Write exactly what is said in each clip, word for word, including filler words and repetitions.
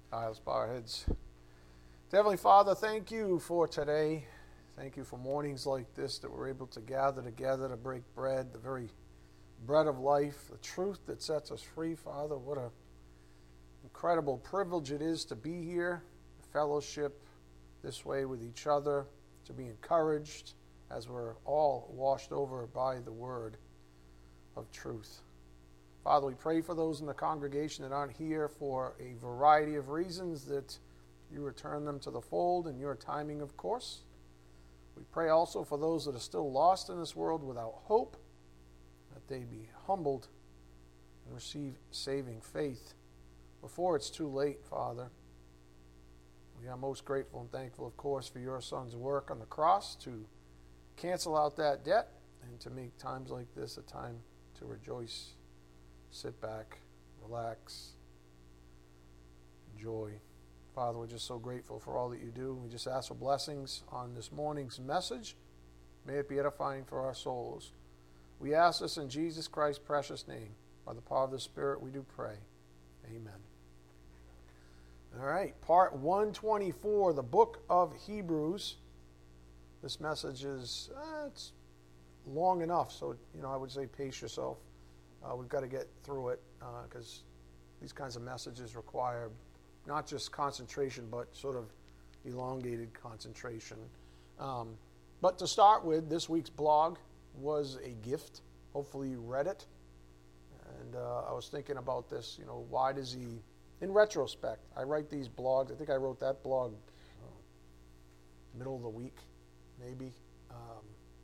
All right, let's bow our heads. Heavenly Father, thank you for today. Thank you for mornings like this that we're able to gather together to break bread, the very bread of life, the truth that sets us free, Father. What an incredible privilege it is to be here, fellowship this way with each other, to be encouraged as we're all washed over by the word of truth. Father, we pray for those in the congregation that aren't here for a variety of reasons, that you return them to the fold in your timing, of course. We pray also for those that are still lost in this world without hope, that they be humbled and receive saving faith before it's too late, Father. We are most grateful and thankful, of course, for your Son's work on the cross to cancel out that debt and to make times like this a time to rejoice, sit back, relax, enjoy. Father, we're just so grateful for all that you do. We just ask for blessings on this morning's message. May it be edifying for our souls. We ask this in Jesus Christ's precious name. By the power of the Spirit, we do pray. Amen. All right, part one twenty-four, the book of Hebrews. This message is uh, it's long enough, so you know I would say pace yourself. Uh, we've got to get through it because uh, these kinds of messages require not just concentration, but sort of elongated concentration. Um, but to start with, this week's blog was a gift. Hopefully you read it. And uh, I was thinking about this, you know, why does he, in retrospect, I write these blogs. I think I wrote that blog uh, middle of the week, maybe. Um,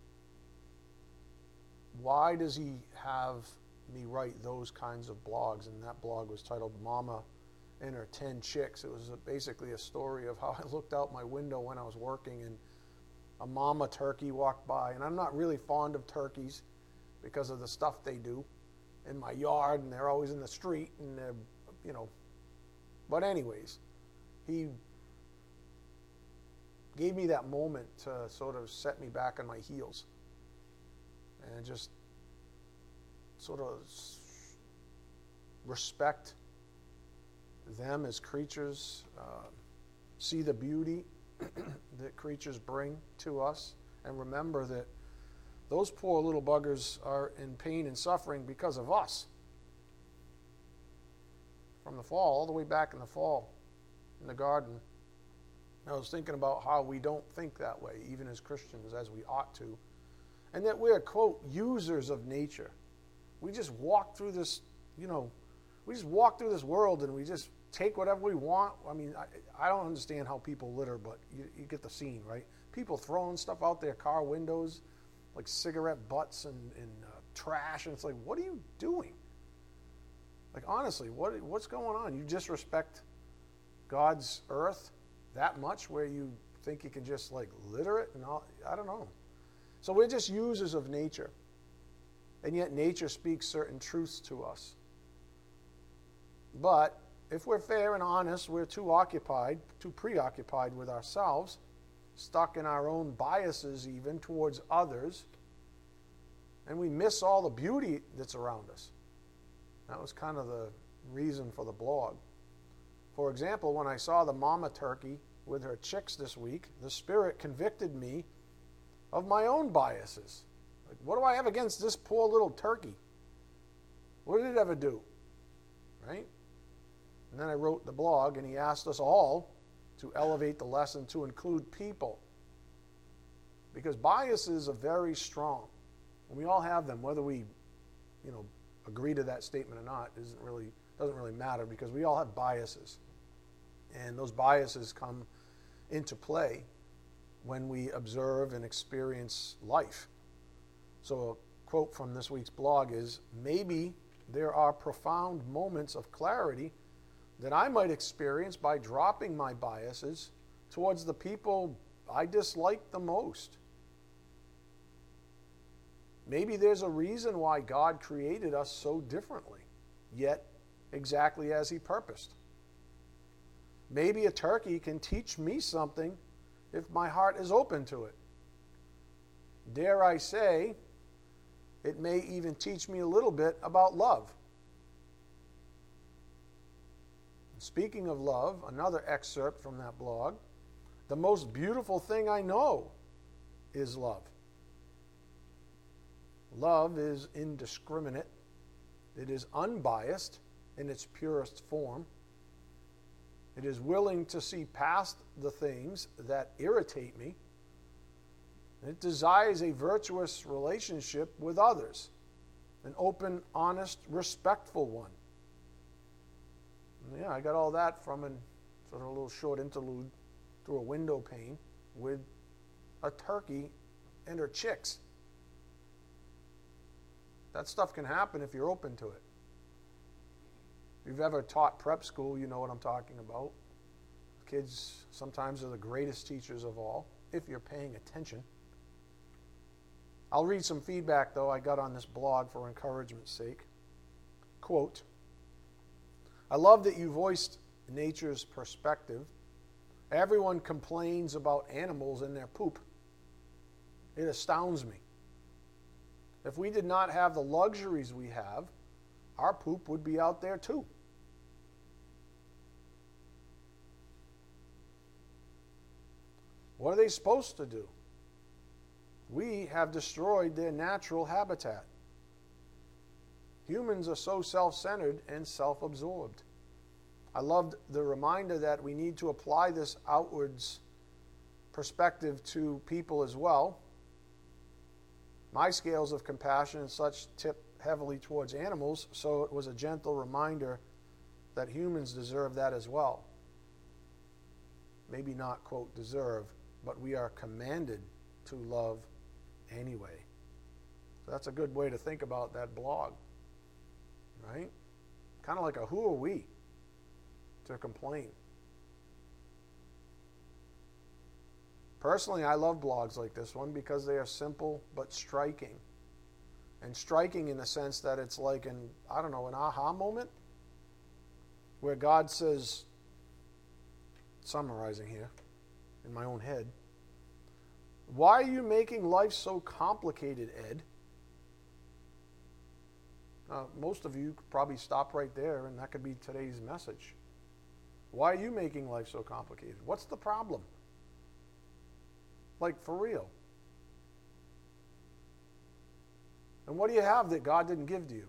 why does he have me write those kinds of blogs? And that blog was titled Mama and Her Ten Chicks. It was a, basically a story of how I looked out my window when I was working and a mama turkey walked by. And I'm not really fond of turkeys because of the stuff they do in my yard, and they're always in the street, and they're, you know. But anyways, he gave me that moment to sort of set me back on my heels and just sort of respect them as creatures, uh, see the beauty that creatures bring to us, and remember that those poor little buggers are in pain and suffering because of us. From the fall, all the way back in the fall, in the garden, I was thinking about how we don't think that way, even as Christians, as we ought to, and that we're, quote, users of nature. We just walk through this, you know, we just walk through this world and we just take whatever we want. I mean, I, I don't understand how people litter, but you, you get the scene, right? People throwing stuff out their car windows, like cigarette butts and, and uh, trash, and it's like, what are you doing? Like, honestly, what what's going on? You disrespect God's earth that much where you think you can just, like, litter it? And all, I don't know. So we're just users of nature. And yet nature speaks certain truths to us. But if we're fair and honest, we're too occupied, too preoccupied with ourselves, stuck in our own biases even towards others, and we miss all the beauty that's around us. That was kind of the reason for the blog. For example, when I saw the mama turkey with her chicks this week, the Spirit convicted me of my own biases. Like, what do I have against this poor little turkey? What did it ever do? Right? And then I wrote the blog, and he asked us all to elevate the lesson to include people. Because biases are very strong. And we all have them, whether we, you know, agree to that statement or not, isn't really doesn't really matter, because we all have biases. And those biases come into play when we observe and experience life. So a quote from this week's blog is, maybe there are profound moments of clarity that I might experience by dropping my biases towards the people I dislike the most. Maybe there's a reason why God created us so differently, yet exactly as he purposed. Maybe a turkey can teach me something if my heart is open to it. Dare I say, it may even teach me a little bit about love. Speaking of love, another excerpt from that blog. The most beautiful thing I know is love. Love is indiscriminate. It is unbiased in its purest form. It is willing to see past the things that irritate me. It desires a virtuous relationship with others, an open, honest, respectful one. And yeah, I got all that from a sort of a little short interlude through a window pane with a turkey and her chicks. That stuff can happen if you're open to it. If you've ever taught prep school, you know what I'm talking about. Kids sometimes are the greatest teachers of all, if you're paying attention. I'll read some feedback, though, I got on this blog for encouragement's sake. Quote, I love that you voiced nature's perspective. Everyone complains about animals and their poop. It astounds me. If we did not have the luxuries we have, our poop would be out there too. What are they supposed to do? We have destroyed their natural habitat. Humans are so self-centered and self-absorbed. I loved the reminder that we need to apply this outwards perspective to people as well. My scales of compassion and such tip heavily towards animals, so it was a gentle reminder that humans deserve that as well. Maybe not, quote, deserve, but we are commanded to love anyway. So that's a good way to think about that blog, right? Kind of like a who are we to complain? Personally, I love blogs like this one because they are simple but striking. And striking in the sense that it's like an, I don't know, an aha moment where God says, summarizing here in my own head, why are you making life so complicated, Ed? Uh, most of you could probably stop right there, and that could be today's message. Why are you making life so complicated? What's the problem? Like, for real. And what do you have that God didn't give to you?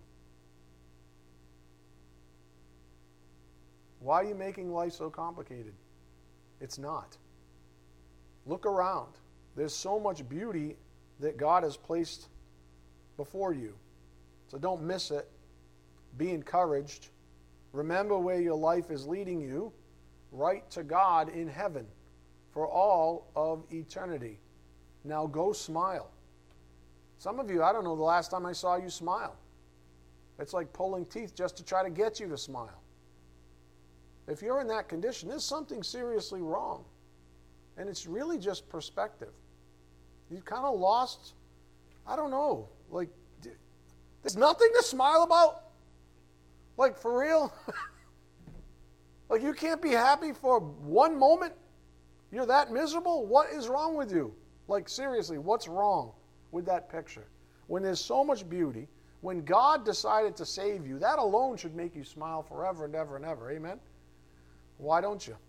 Why are you making life so complicated? It's not. Look around. There's so much beauty that God has placed before you. So don't miss it. Be encouraged. Remember where your life is leading you, right to God in heaven for all of eternity. Now go smile. Some of you, I don't know the last time I saw you smile. It's like pulling teeth just to try to get you to smile. If you're in that condition, there's something seriously wrong. And it's really just perspective. You've kind of lost, I don't know, like, there's nothing to smile about? Like, for real? Like, you can't be happy for one moment? You're that miserable? What is wrong with you? Like, seriously, what's wrong with that picture? When there's so much beauty, when God decided to save you, that alone should make you smile forever and ever and ever. Amen? Why don't you?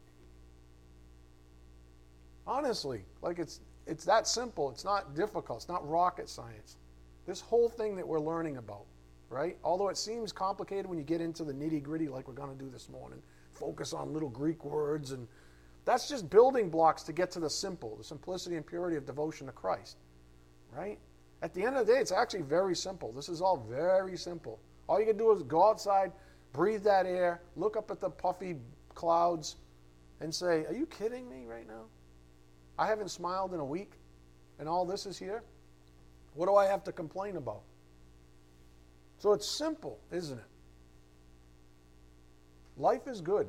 Honestly, like it's it's that simple. It's not difficult. It's not rocket science. This whole thing that we're learning about, right? Although it seems complicated when you get into the nitty-gritty like we're going to do this morning, focus on little Greek words, and that's just building blocks to get to the simple, the simplicity and purity of devotion to Christ, right? At the end of the day, it's actually very simple. This is all very simple. All you can do is go outside, breathe that air, look up at the puffy clouds, and say, are you kidding me right now? I haven't smiled in a week, and all this is here? What do I have to complain about? So it's simple, isn't it? Life is good.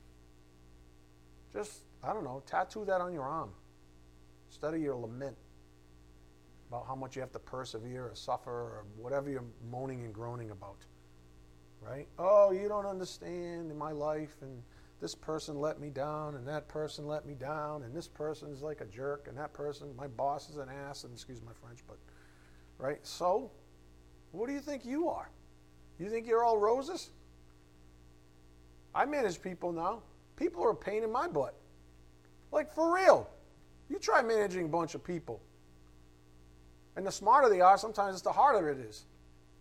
Just, I don't know, tattoo that on your arm instead of your lament about how much you have to persevere or suffer or whatever you're moaning and groaning about, right? Oh, you don't understand in my life, and this person let me down, and that person let me down, and this person is like a jerk, and that person, my boss is an ass, and excuse my French, but, right? So, what do you think you are? You think you're all roses? I manage people now. People are a pain in my butt. Like, for real. You try managing a bunch of people. And the smarter they are, sometimes it's the harder it is.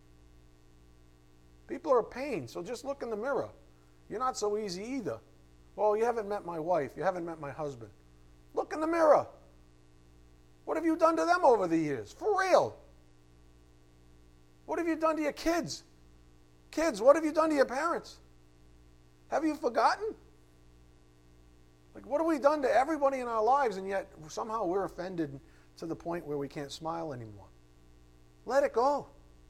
People are a pain, so just look in the mirror. You're not so easy either. Well, you haven't met my wife. You haven't met my husband. Look in the mirror. What have you done to them over the years? For real. What have you done to your kids? Kids, what have you done to your parents? Have you forgotten? Like, what have we done to everybody in our lives, and yet somehow we're offended to the point where we can't smile anymore? Let it go.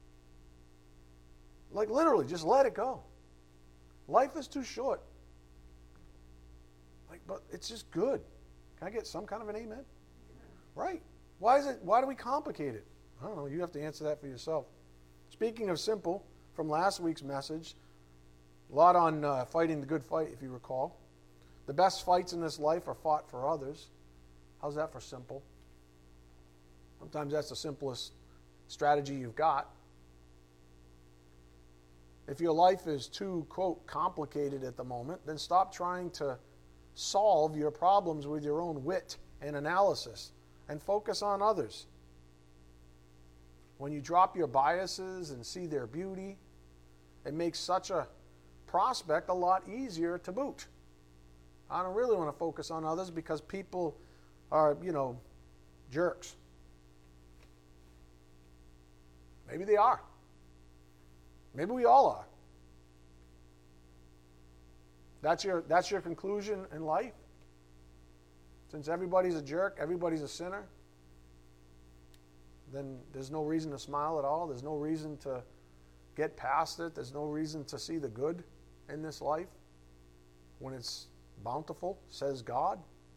Like, literally, just let it go. Life is too short. Like, but it's just good. Can I get some kind of an amen? Right. Why is it? Why do we complicate it? I don't know. You have to answer that for yourself. Speaking of simple, from last week's message, a lot on uh, fighting the good fight, if you recall. The best fights in this life are fought for others. How's that for simple? Sometimes that's the simplest strategy you've got. If your life is too, quote, complicated at the moment, then stop trying to solve your problems with your own wit and analysis and focus on others. When you drop your biases and see their beauty, it makes such a prospect a lot easier to boot. I don't really want to focus on others because people are, you know, jerks. Maybe they are. Maybe we all are. That's your, that's your conclusion in life? Since everybody's a jerk, everybody's a sinner, then there's no reason to smile at all. There's no reason to get past it. There's no reason to see the good in this life when it's bountiful, says God.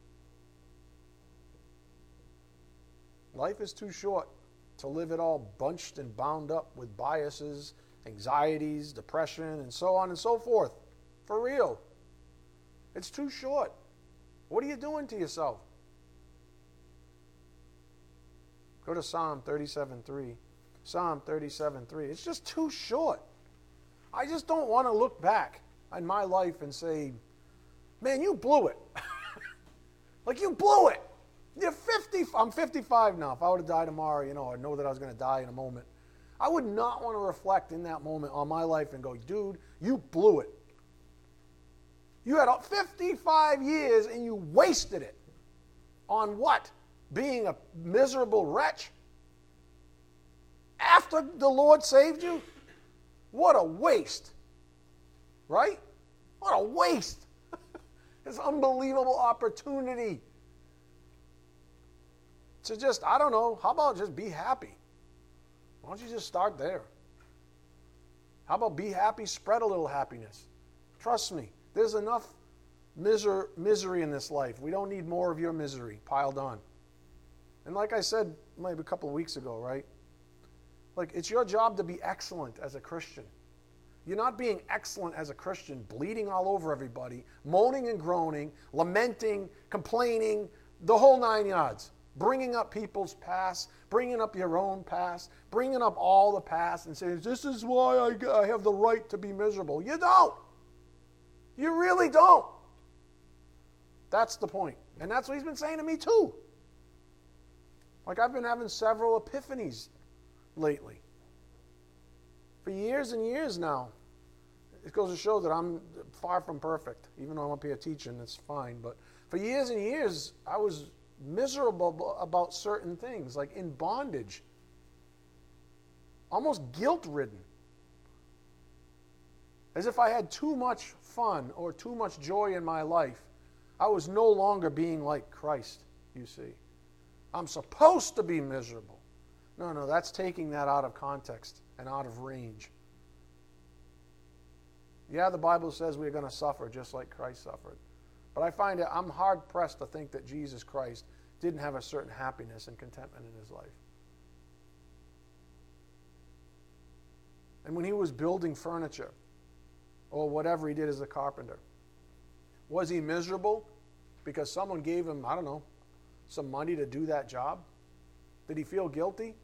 Life is too short to live it all bunched and bound up with biases, anxieties, depression, and so on and so forth. For real. It's too short. What are you doing to yourself? Go to Psalm thirty-seven three. Psalm thirty-seven three. It's just too short. I just don't want to look back on my life and say, man, you blew it. Like, you blew it. You're fifty. I'm fifty-five now. If I were to die tomorrow, you know, I know that I was going to die in a moment. I would not want to reflect in that moment on my life and go, dude, you blew it. You had fifty-five years and you wasted it. On what? Being a miserable wretch? After the Lord saved you? What a waste. Right? What a waste. It's an unbelievable opportunity to just, I don't know, how about just be happy? Why don't you just start there? How about be happy, spread a little happiness? Trust me, there's enough miser- misery in this life. We don't need more of your misery piled on. And like I said maybe a couple of weeks ago, right? Like, it's your job to be excellent as a Christian. You're not being excellent as a Christian, bleeding all over everybody, moaning and groaning, lamenting, complaining, the whole nine yards. Bringing up people's past, bringing up your own past, bringing up all the past and saying, this is why I, I have the right to be miserable. You don't. You really don't. That's the point. And that's what he's been saying to me too. Like, I've been having several epiphanies lately. For years and years now. It goes to show that I'm far from perfect. Even though I'm up here teaching, it's fine. But for years and years, I was miserable about certain things, like in bondage. Almost guilt-ridden. As if I had too much fun or too much joy in my life. I was no longer being like Christ, you see. I'm supposed to be miserable. No, no, that's taking that out of context and out of range. Yeah, the Bible says we're going to suffer just like Christ suffered. But I find it, I'm hard-pressed to think that Jesus Christ didn't have a certain happiness and contentment in his life. And when he was building furniture, or whatever he did as a carpenter, was he miserable because someone gave him, I don't know, some money to do that job? Did he feel guilty?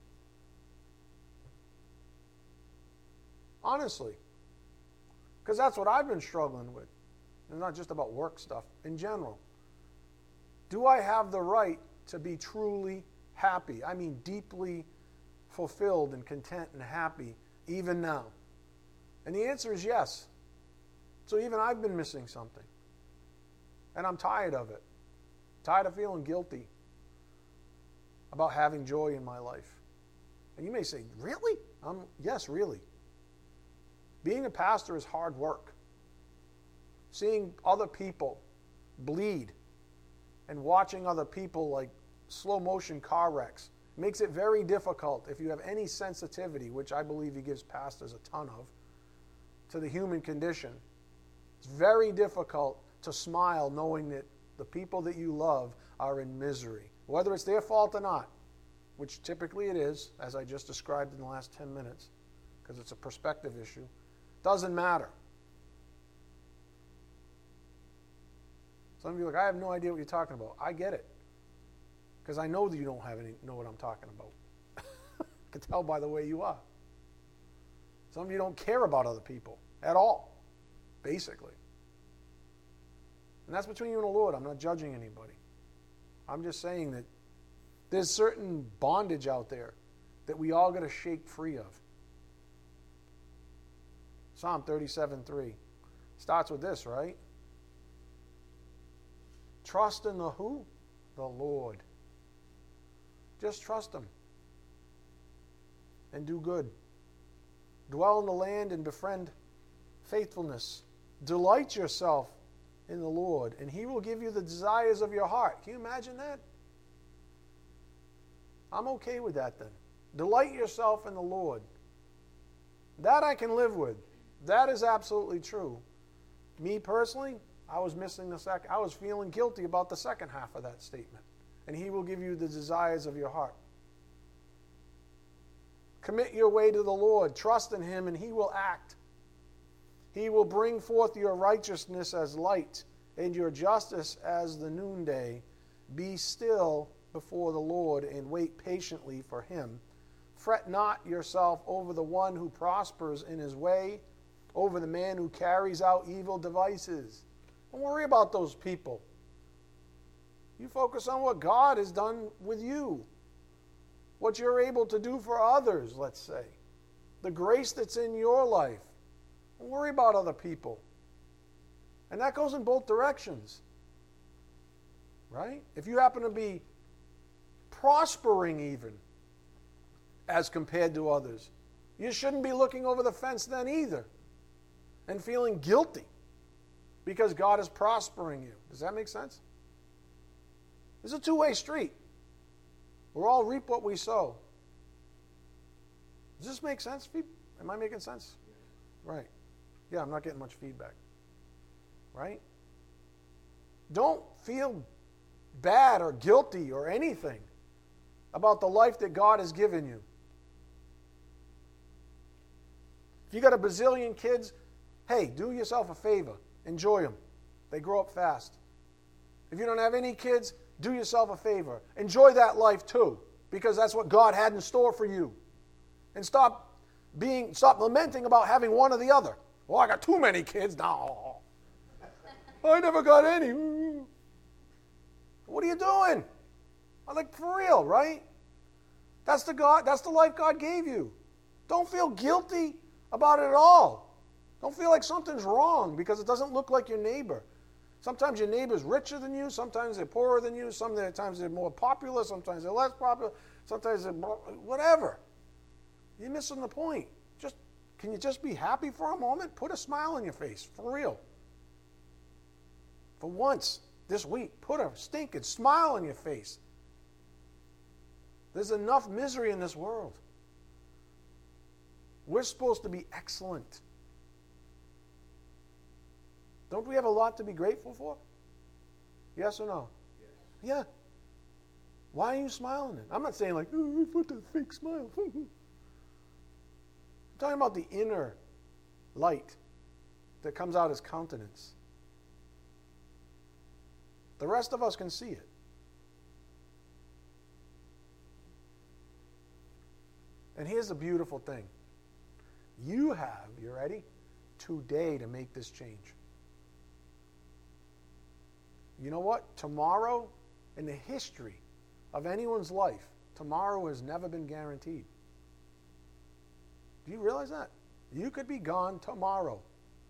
Honestly. Because that's what I've been struggling with. It's not just about work stuff. In general, do I have the right to be truly happy? I mean deeply fulfilled and content and happy even now? And the answer is yes. So even I've been missing something. And I'm tired of it. Tired of feeling guilty about having joy in my life. And you may say, really? Um, yes, really. Being a pastor is hard work. Seeing other people bleed and watching other people like slow motion car wrecks makes it very difficult, if you have any sensitivity, which I believe he gives pastors a ton of, to the human condition. It's very difficult to smile knowing that the people that you love are in misery, whether it's their fault or not, which typically it is, as I just described in the last ten minutes, because it's a perspective issue. Doesn't matter. Some of you are like, I have no idea what you're talking about. I get it, because I know that you don't have any know what I'm talking about. I can tell by the way you are. Some of you don't care about other people at all, basically. And that's between you and the Lord. I'm not judging anybody. I'm just saying that there's certain bondage out there that we all got to shake free of. Psalm thirty-seven three starts with this, right? Trust in the who? The Lord. Just trust Him. And do good. Dwell in the land and befriend faithfulness. Delight yourself in the Lord, and He will give you the desires of your heart. Can you imagine that? I'm okay with that then. Delight yourself in the Lord. That I can live with. That is absolutely true. Me personally, I was missing the second. I was feeling guilty about the second half of that statement. And He will give you the desires of your heart. Commit your way to the Lord. Trust in Him, and He will act. He will bring forth your righteousness as light, and your justice as the noonday. Be still before the Lord, and wait patiently for Him. Fret not yourself over the one who prospers in his way, over the man who carries out evil devices. Don't worry about those people. You focus on what God has done with you, what you're able to do for others, let's say, the grace that's in your life. Don't worry about other people. And that goes in both directions, right? If you happen to be prospering even as compared to others, you shouldn't be looking over the fence then either and feeling guilty because God is prospering you. Does that make sense? It's a two-way street. We'll all reap what we sow. Does this make sense? Am I making sense? Right. Yeah, I'm not getting much feedback. Right? Don't feel bad or guilty or anything about the life that God has given you. If you got a bazillion kids, hey, do yourself a favor. Enjoy them. They grow up fast. If you don't have any kids, do yourself a favor. Enjoy that life too, because that's what God had in store for you. And stop being, stop lamenting about having one or the other. Well, I got too many kids. No. I never got any. What are you doing? I'm like, for real, right? That's the God, that's the life God gave you. Don't feel guilty about it at all. Don't feel like something's wrong because it doesn't look like your neighbor. Sometimes your neighbor's richer than you, sometimes they're poorer than you, sometimes they're more popular, sometimes they're less popular, sometimes they're more, whatever. You're missing the point. Just can you just be happy for a moment? Put a smile on your face, for real. For once this week, put a stinking smile on your face. There's enough misery in this world. We're supposed to be excellent. Don't we have a lot to be grateful for? Yes or no? Yes. Yeah. Why are you smiling? I'm not saying like, oh, put the fake smile. I'm talking about the inner light that comes out as countenance. The rest of us can see it. And here's the beautiful thing. You have, you ready? Today to make this change. You know what? Tomorrow, in the history of anyone's life, tomorrow has never been guaranteed. Do you realize that? You could be gone tomorrow.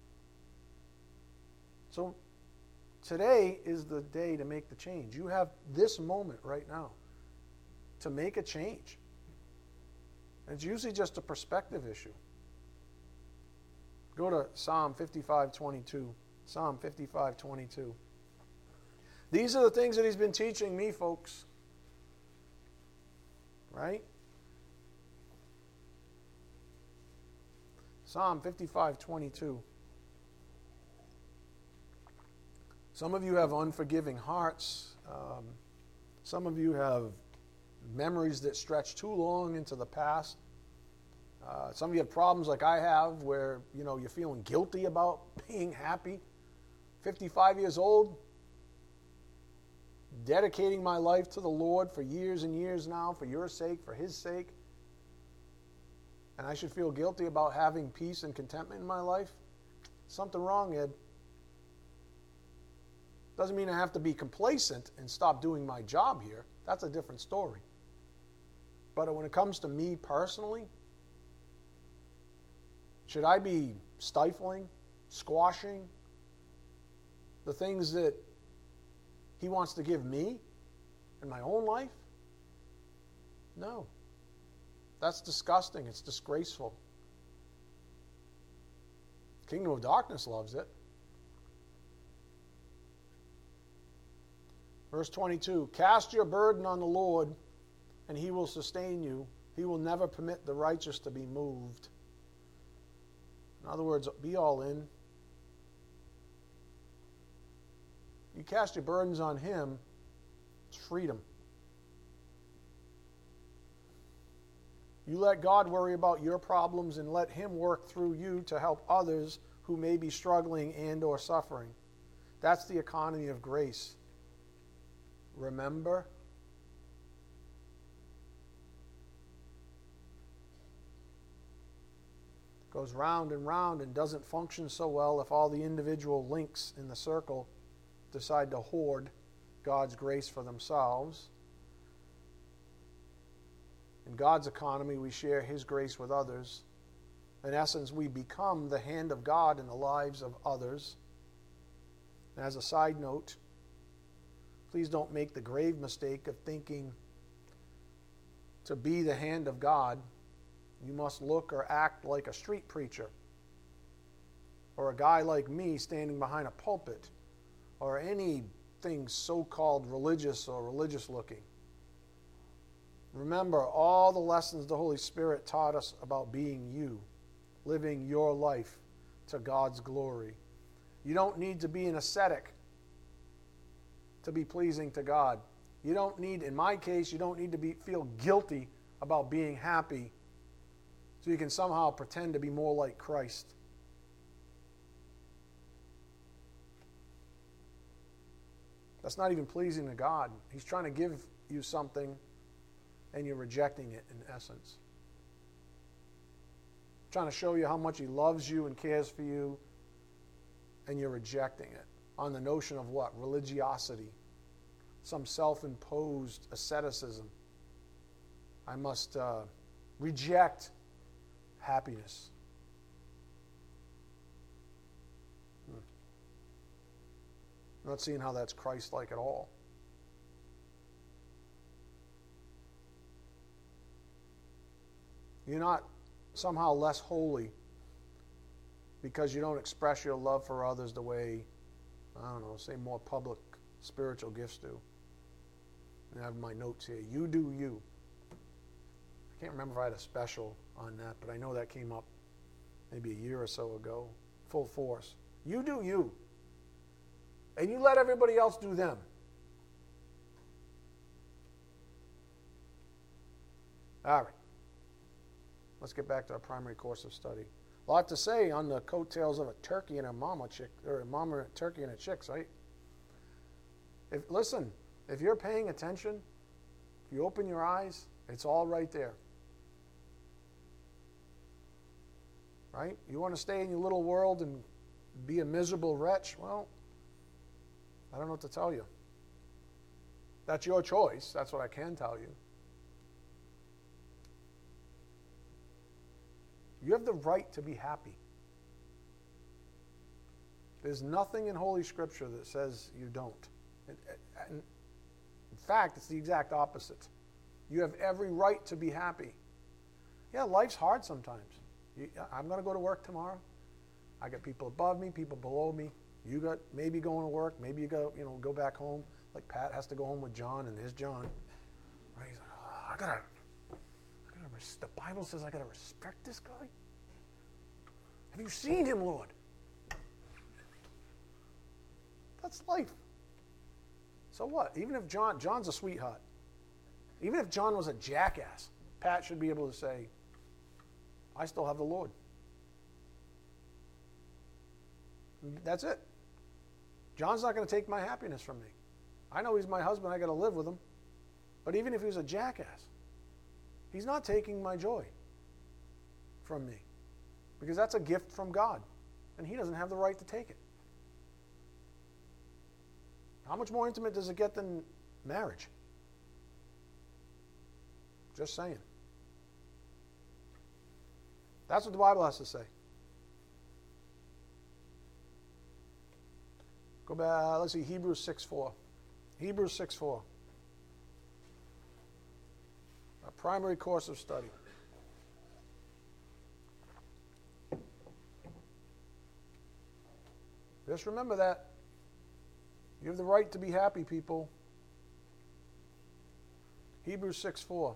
So today is the day to make the change. You have this moment right now to make a change. And it's usually just a perspective issue. Go to Psalm fifty-five twenty-two. Psalm fifty-five twenty-two. These are the things that he's been teaching me, folks. Right? Psalm fifty-five twenty-two. Some of you have unforgiving hearts. Um, some of you have memories that stretch too long into the past. Uh, some of you have problems like I have where, you know, you're feeling guilty about being happy. fifty-five years old, dedicating my life to the Lord for years and years now, for your sake, for His sake. And I should feel guilty about having peace and contentment in my life? Something wrong, Ed. Doesn't mean I have to be complacent and stop doing my job here. That's a different story. But when it comes to me personally, should I be stifling, squashing the things that He wants to give me in my own life? No. That's disgusting. It's disgraceful. The kingdom of darkness loves it. Verse twenty-two, cast your burden on the Lord, and He will sustain you. He will never permit the righteous to be moved. In other words, be all in. You cast your burdens on Him, it's freedom. You let God worry about your problems and let Him work through you to help others who may be struggling and or suffering. That's the economy of grace. Remember? Goes round and round and doesn't function so well if all the individual links in the circle decide to hoard God's grace for themselves. In God's economy, we share His grace with others. In essence, we become the hand of God in the lives of others. And as a side note, please don't make the grave mistake of thinking to be the hand of God, you must look or act like a street preacher, or a guy like me standing behind a pulpit, or anything so-called religious or religious-looking. Remember all the lessons the Holy Spirit taught us about being you, living your life to God's glory. You don't need to be an ascetic to be pleasing to God. You don't need, in my case, you don't need to be feel guilty about being happy so you can somehow pretend to be more like Christ. That's not even pleasing to God. He's trying to give you something and you're rejecting it in essence. Trying to show you how much He loves you and cares for you, and you're rejecting it on the notion of what? Religiosity. Some self-imposed asceticism. I must uh, reject happiness. Hmm. I'm not seeing how that's Christ-like at all. You're not somehow less holy because you don't express your love for others the way, I don't know, say more public spiritual gifts do. I have my notes here. You do you. I can't remember if I had a special on that, but I know that came up maybe a year or so ago. Full force. You do you. And you let everybody else do them. All right. Let's get back to our primary course of study. A lot to say on the coattails of a turkey and a mama chick, or a mama and a turkey and a chicks, right? If, listen, if you're paying attention, if you open your eyes, it's all right there. Right? You want to stay in your little world and be a miserable wretch? Well, I don't know what to tell you. That's your choice. That's what I can tell you. You have the right to be happy. There's nothing in Holy Scripture that says you don't. In fact, it's the exact opposite. You have every right to be happy. Yeah, life's hard sometimes. You, I'm going to go to work tomorrow. I got people above me, people below me. You got maybe going to work. Maybe you go, you know, go back home. Like Pat has to go home with John, and there's John. Right? He's like, oh, I gotta, I gotta. Res- the Bible says I gotta respect this guy. Have you seen him, Lord? That's life. So what? Even if John, John's a sweetheart. Even if John was a jackass, Pat should be able to say, I still have the Lord. That's it. John's not going to take my happiness from me. I know he's my husband. I got to live with him. But even if he was a jackass, he's not taking my joy from me. Because that's a gift from God. And he doesn't have the right to take it. How much more intimate does it get than marriage? Just saying. That's what the Bible has to say. Go back, let's see, Hebrews six four. Hebrews six four. A primary course of study. Just remember that. You have the right to be happy, people. Hebrews six four.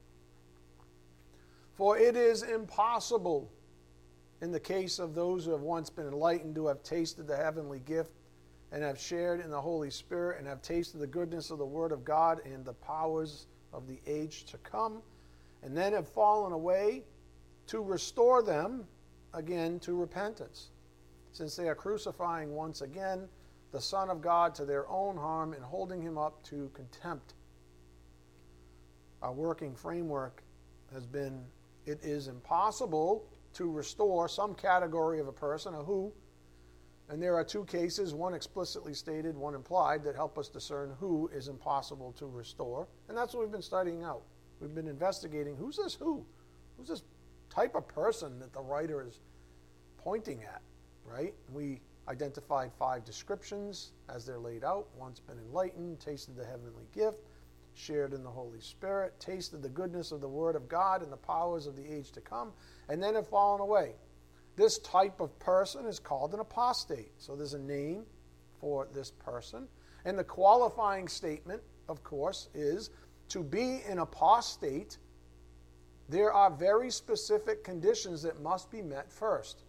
For it is impossible in the case of those who have once been enlightened, who have tasted the heavenly gift, and have shared in the Holy Spirit, and have tasted the goodness of the Word of God and the powers of the age to come, and then have fallen away, to restore them again to repentance, since they are crucifying once again the Son of God to their own harm and holding him up to contempt. Our working framework has been, it is impossible to restore some category of a person, a who, and there are two cases, one explicitly stated, one implied, that help us discern who is impossible to restore. And that's what we've been studying out. We've been investigating who's this who? Who's this type of person that the writer is pointing at, right? We identified five descriptions as they're laid out. Once been enlightened, tasted the heavenly gift, shared in the Holy Spirit, tasted the goodness of the Word of God and the powers of the age to come, and then have fallen away. This type of person is called an apostate. So there's a name for this person. And the qualifying statement, of course, is to be an apostate, there are very specific conditions that must be met first.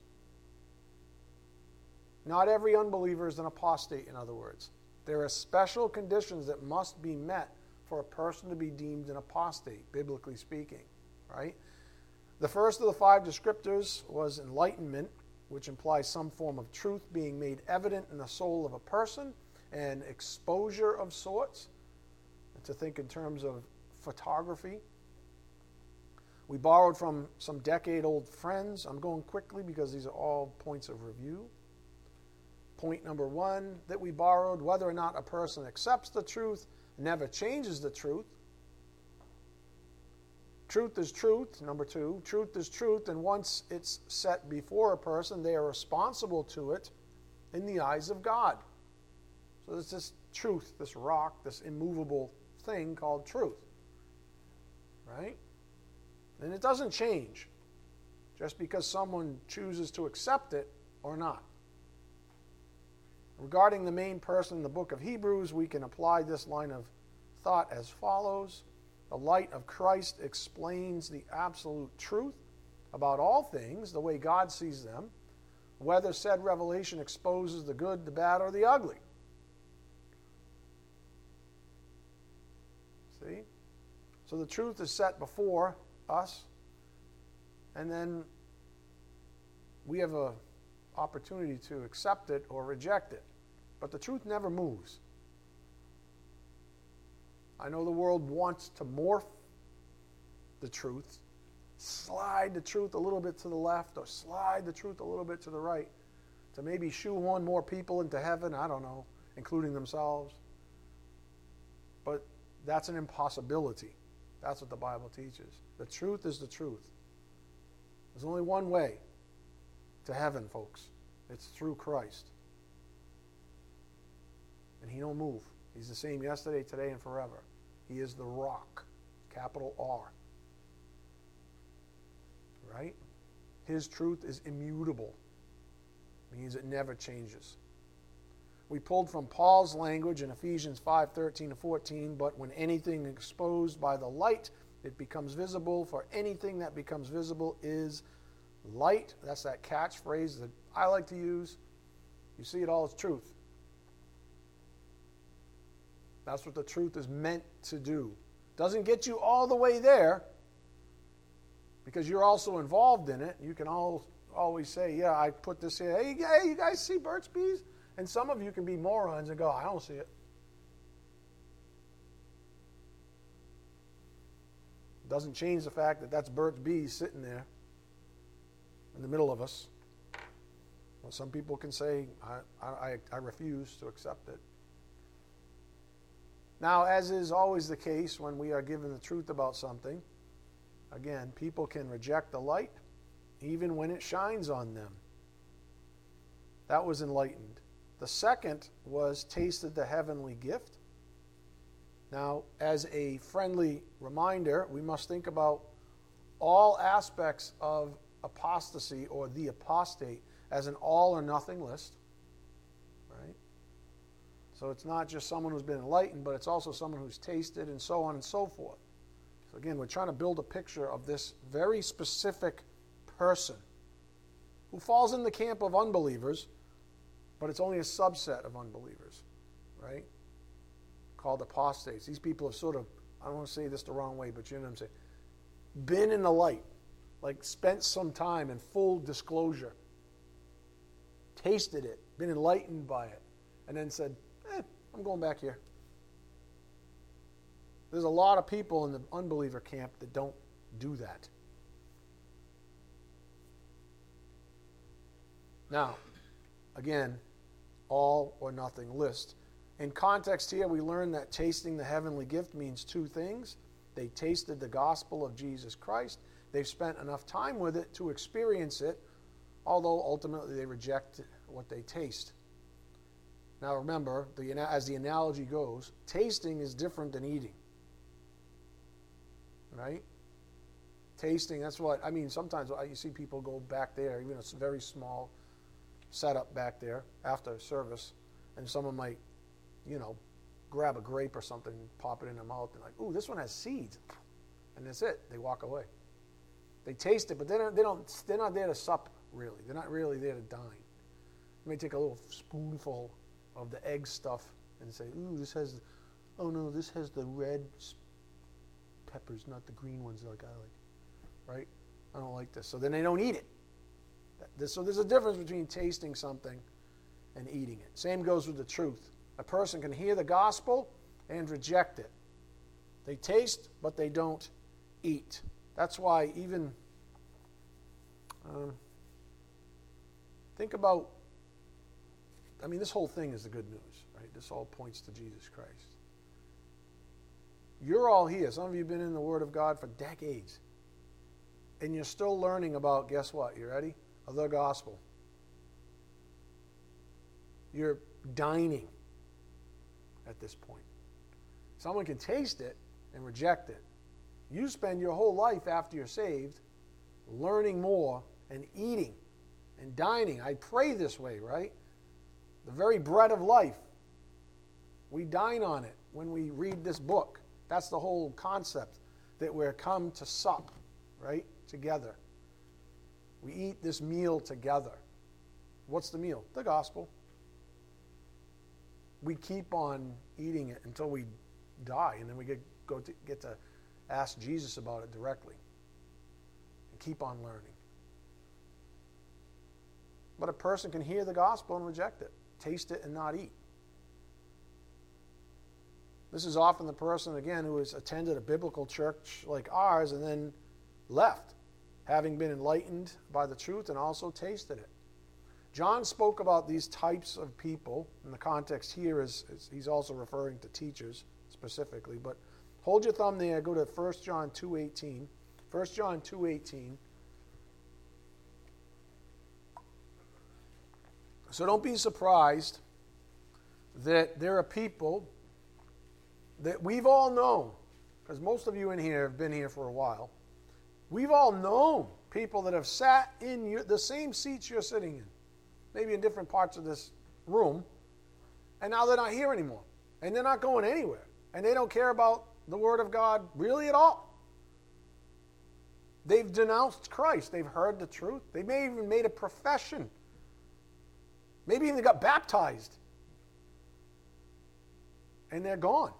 Not every unbeliever is an apostate, in other words. There are special conditions that must be met for a person to be deemed an apostate, biblically speaking, right? The first of the five descriptors was enlightenment, which implies some form of truth being made evident in the soul of a person, and exposure of sorts, and to think in terms of photography. We borrowed from some decade-old friends. I'm going quickly because these are all points of review. Point number one that we borrowed, whether or not a person accepts the truth, never changes the truth. Truth is truth, number two. Truth is truth, and once it's set before a person, they are responsible to it in the eyes of God. So there's this truth, this rock, this immovable thing called truth. Right? And it doesn't change just because someone chooses to accept it or not. Regarding the main person in the book of Hebrews, we can apply this line of thought as follows. The light of Christ explains the absolute truth about all things, the way God sees them, whether said revelation exposes the good, the bad, or the ugly. See? So the truth is set before us, and then we have an opportunity to accept it or reject it. But the truth never moves. I know the world wants to morph the truth, slide the truth a little bit to the left or slide the truth a little bit to the right to maybe shoehorn more people into heaven. I don't know. including themselves. But that's an impossibility. That's what the Bible teaches. The truth is the truth. There's only one way to heaven, folks. It's through Christ. And he don't move. He's the same yesterday, today, and forever. He is the rock, capital R. Right? His truth is immutable. It means it never changes. We pulled from Paul's language in Ephesians five, thirteen to fourteen, but when anything is exposed by the light, it becomes visible, for anything that becomes visible is light. That's that catchphrase that I like to use. You see it all as truth. That's what the truth is meant to do. Doesn't get you all the way there, because you're also involved in it. You can all, always say, yeah, I put this here. Hey, hey, you guys see Burt's Bees? And some of you can be morons and go, I don't see it. Doesn't change the fact that that's Burt's Bees sitting there in the middle of us. Well, some people can say, I, I, I refuse to accept it. Now, as is always the case when we are given the truth about something, again, people can reject the light even when it shines on them. That was enlightened. The second was tasted the heavenly gift. Now, as a friendly reminder, we must think about all aspects of apostasy or the apostate as an all or nothing list. Right? So it's not just someone who's been enlightened, but it's also someone who's tasted and so on and so forth. So again, we're trying to build a picture of this very specific person who falls in the camp of unbelievers, but it's only a subset of unbelievers, right? Called apostates. These people have sort of, I don't want to say this the wrong way, but you know what I'm saying, been in the light, like spent some time in full disclosure, tasted it, been enlightened by it, and then said, eh, I'm going back here. There's a lot of people in the unbeliever camp that don't do that. Now, again, all or nothing list. In context here, we learn that tasting the heavenly gift means two things. They tasted the gospel of Jesus Christ. They've spent enough time with it to experience it, although ultimately they reject what they taste. Now remember, the, as the analogy goes, tasting is different than eating. Right? Tasting, that's what, I mean, sometimes you see people go back there, even a very small setup back there after service, and someone might, you know, grab a grape or something, pop it in their mouth, and like, ooh, this one has seeds. And that's it. They walk away. They taste it, but they don't, they don't, they're not there to sup, really. They're not really there to dine. They may take a little spoonful of the egg stuff and say, ooh, this has, oh no, this has the red peppers, not the green ones like I like. Right? I don't like this. So then they don't eat it. So there's a difference between tasting something and eating it. Same goes with the truth. A person can hear the gospel and reject it. They taste, but they don't eat. That's why even, um, think about, I mean, this whole thing is the good news, right? This all points to Jesus Christ. You're all here. Some of you have been in the Word of God for decades. And you're still learning about, guess what? You ready? The gospel. You're dining at this point. Someone can taste it and reject it. You spend your whole life after you're saved learning more and eating and dining. I pray this way, right? The very bread of life. We dine on it when we read this book. That's the whole concept, that we're come to sup, right, together. We eat this meal together. What's the meal? The gospel. We keep on eating it until we die, and then we get go to, get to ask Jesus about it directly and keep on learning. But a person can hear the gospel and reject it, taste it and not eat. This is often the person, again, who has attended a biblical church like ours and then left, having been enlightened by the truth and also tasted it. John spoke about these types of people, and the context here is, is he's also referring to teachers specifically. But hold your thumb there, go to First John two eighteen. First John two eighteen. So don't be surprised that there are people that we've all known, because most of you in here have been here for a while. We've all known people that have sat in your, the same seats you're sitting in, maybe in different parts of this room, and now they're not here anymore, and they're not going anywhere, and they don't care about the Word of God really at all. They've denounced Christ. They've heard the truth. They may have even made a profession. Maybe even got baptized. And they're gone.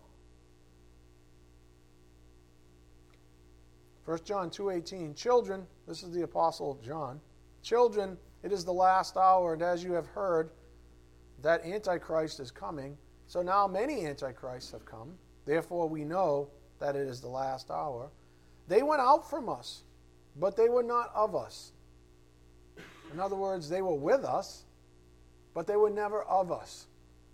First John two eighteen, children, this is the Apostle John, children, it is the last hour, and as you have heard, that Antichrist is coming. So now many Antichrists have come. Therefore we know that it is the last hour. They went out from us, but they were not of us. In other words, they were with us, but they were never of us.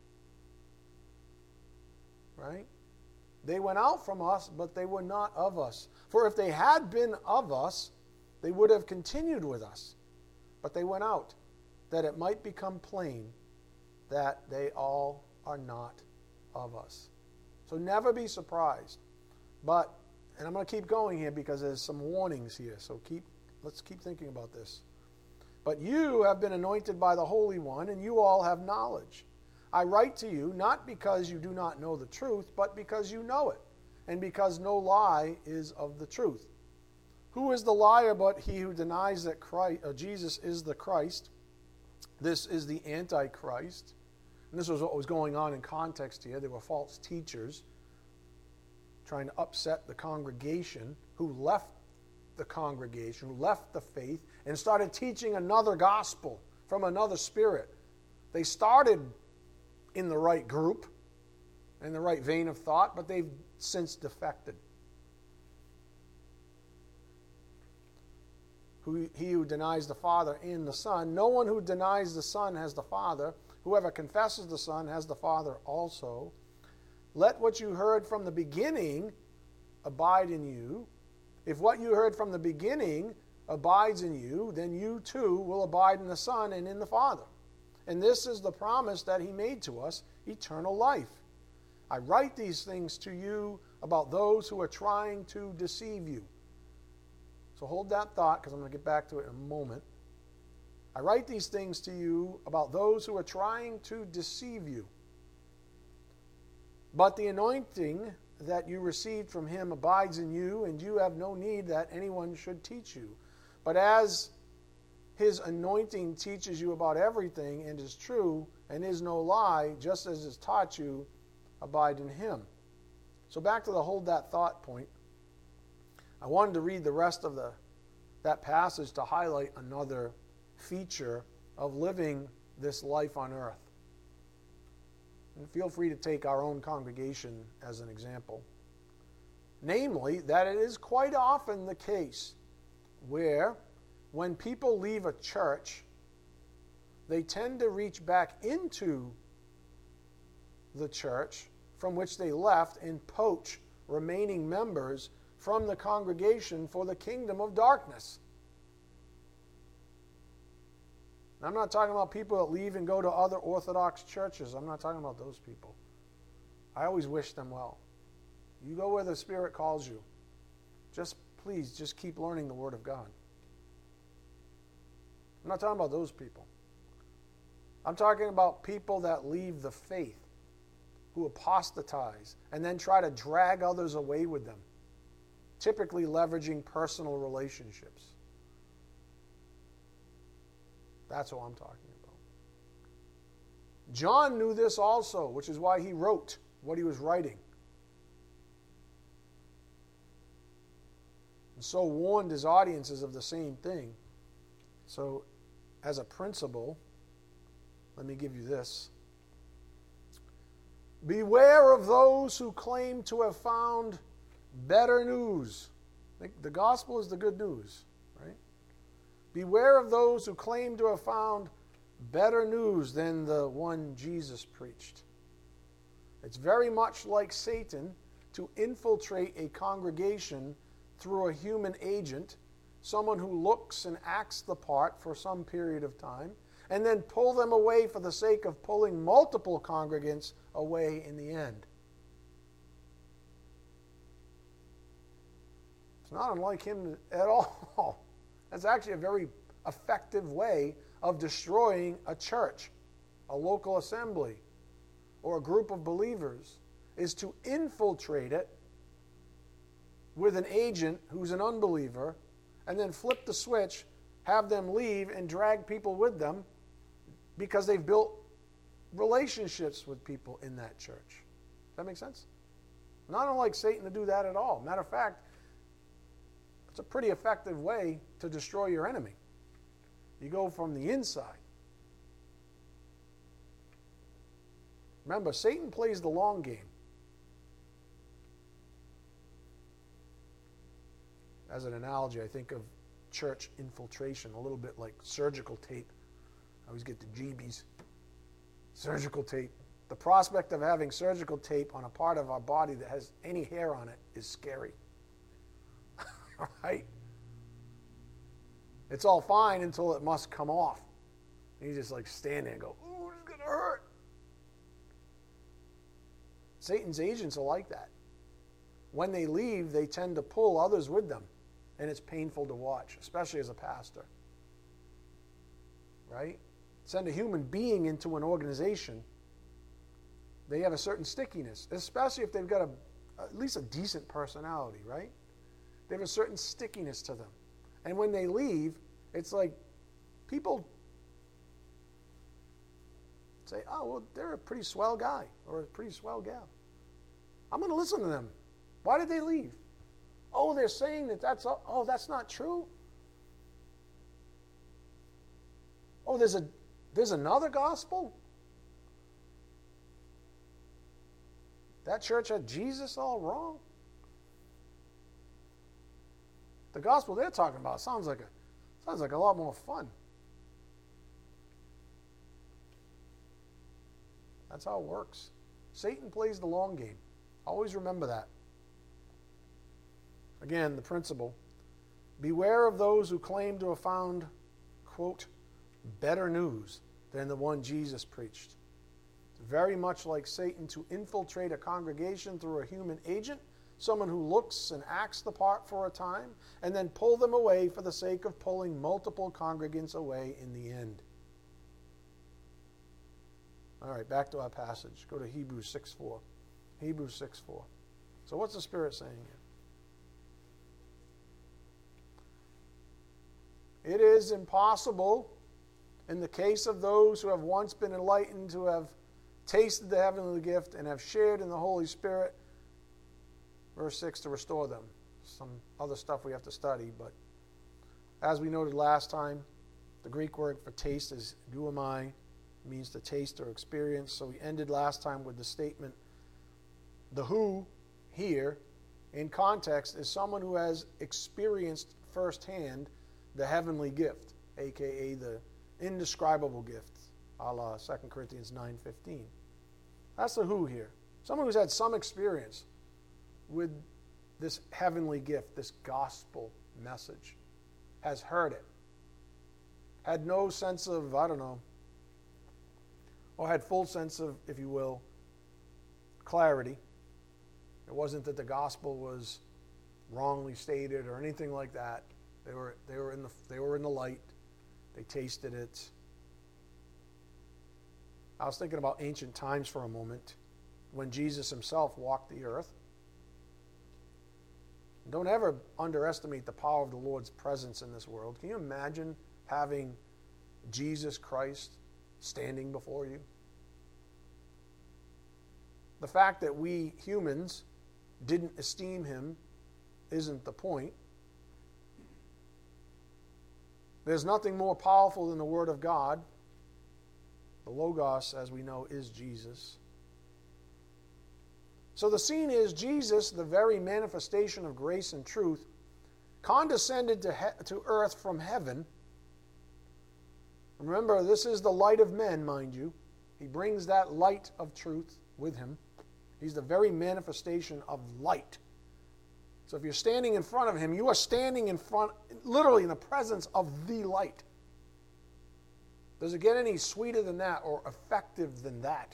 Right? They went out from us, but they were not of us. For if they had been of us, they would have continued with us. But they went out, that it might become plain that they all are not of us. So never be surprised. But, and I'm going to keep going here because there's some warnings here. So keep, let's keep thinking about this. But you have been anointed by the Holy One, and you all have knowledge. I write to you not because you do not know the truth, but because you know it, and because no lie is of the truth. Who is the liar but he who denies that Christ, uh, Jesus is the Christ? This is the Antichrist. And this was what was going on in context here. There were false teachers trying to upset the congregation who left the congregation, who left the faith, and started teaching another gospel from another spirit. They started in the right group, in the right vein of thought, but they've since defected. Who, he who denies the Father and the Son, no one who denies the Son has the Father. Whoever confesses the Son has the Father also. Let what you heard from the beginning abide in you. If what you heard from the beginning abides in you, then you too will abide in the Son and in the Father. And this is the promise that he made to us, eternal life. I write these things to you about those who are trying to deceive you. So hold that thought, because I'm going to get back to it in a moment. I write these things to you about those who are trying to deceive you. But the anointing that you received from him abides in you, and you have no need that anyone should teach you. But as his anointing teaches you about everything and is true and is no lie, just as is taught you, abide in him. So back to the hold that thought point. I wanted to read the rest of the that passage to highlight another feature of living this life on earth. And feel free to take our own congregation as an example. Namely, that it is quite often the case where when people leave a church, they tend to reach back into the church from which they left and poach remaining members from the congregation for the kingdom of darkness. I'm not talking about people that leave and go to other Orthodox churches. I'm not talking about those people. I always wish them well. You go where the Spirit calls you. Just please, just keep learning the Word of God. I'm not talking about those people. I'm talking about people that leave the faith, who apostatize, and then try to drag others away with them, typically leveraging personal relationships. That's what I'm talking about. John knew this also, which is why he wrote what he was writing. And so warned his audiences of the same thing. So, as a principle, let me give you this. Beware of those who claim to have found better news. The gospel is the good news, right? Beware of those who claim to have found better news than the one Jesus preached. It's very much like Satan to infiltrate a congregation through a human agent, someone who looks and acts the part for some period of time, and then pull them away for the sake of pulling multiple congregants away in the end. It's not unlike him at all. That's actually a very effective way of destroying a church, a local assembly, or a group of believers, is to infiltrate it with an agent who's an unbeliever, and then flip the switch, have them leave, and drag people with them because they've built relationships with people in that church. Does that make sense? Not unlike Satan to do that at all. Matter of fact, it's a pretty effective way to destroy your enemy. You go from the inside. Remember, Satan plays the long game. As an analogy, I think of church infiltration, a little bit like surgical tape. I always get the jeebies. Surgical tape. The prospect of having surgical tape on a part of our body that has any hair on it is scary. All right? It's all fine until it must come off. You just like stand there and go, ooh, it's going to hurt. Satan's agents are like that. When they leave, they tend to pull others with them. And it's painful to watch, especially as a pastor. Right? Send a human being into an organization, they have a certain stickiness, especially if they've got a, at least a decent personality, right? They have a certain stickiness to them. And when they leave, it's like people say, oh, well, they're a pretty swell guy or a pretty swell gal. I'm going to listen to them. Why did they leave? Oh, they're saying that that's, oh, that's not true? Oh, there's a there's another gospel? That church had Jesus all wrong? The gospel they're talking about sounds like a sounds like a lot more fun. That's how it works. Satan plays the long game. Always remember that. Again, the principle. Beware of those who claim to have found, quote, better news than the one Jesus preached. It's very much like Satan to infiltrate a congregation through a human agent, someone who looks and acts the part for a time, and then pull them away for the sake of pulling multiple congregants away in the end. All right, back to our passage. Go to Hebrews six four. Hebrews six four. So what's the Spirit saying here? It is impossible, in the case of those who have once been enlightened, who have tasted the heavenly gift and have shared in the Holy Spirit, verse six, to restore them. Some other stuff we have to study, but as we noted last time, the Greek word for taste is guamai, means to taste or experience. So we ended last time with the statement, the who here, in context, is someone who has experienced firsthand the heavenly gift, aka the indescribable gift, a la Second Corinthians nine fifteen. That's the who here. Someone who's had some experience with this heavenly gift, this gospel message, has heard it, had no sense of, I don't know, or had full sense of, if you will, clarity. It wasn't that the gospel was wrongly stated or anything like that. They were they were in the they were in the light. They tasted it. I was thinking about ancient times for a moment, when Jesus himself walked the earth. Don't ever underestimate the power of the Lord's presence in this world. Can you imagine having Jesus Christ standing before you? The fact that we humans didn't esteem him isn't the point. There's nothing more powerful than the Word of God. The Logos, as we know, is Jesus. So the scene is Jesus, the very manifestation of grace and truth, condescended to, he- to earth from heaven Remember, this is the light of men, mind you. He brings that light of truth with him. He's the very manifestation of light. So if you're standing in front of him, you are standing in front, literally in the presence of the light. Does it get any sweeter than that or effective than that?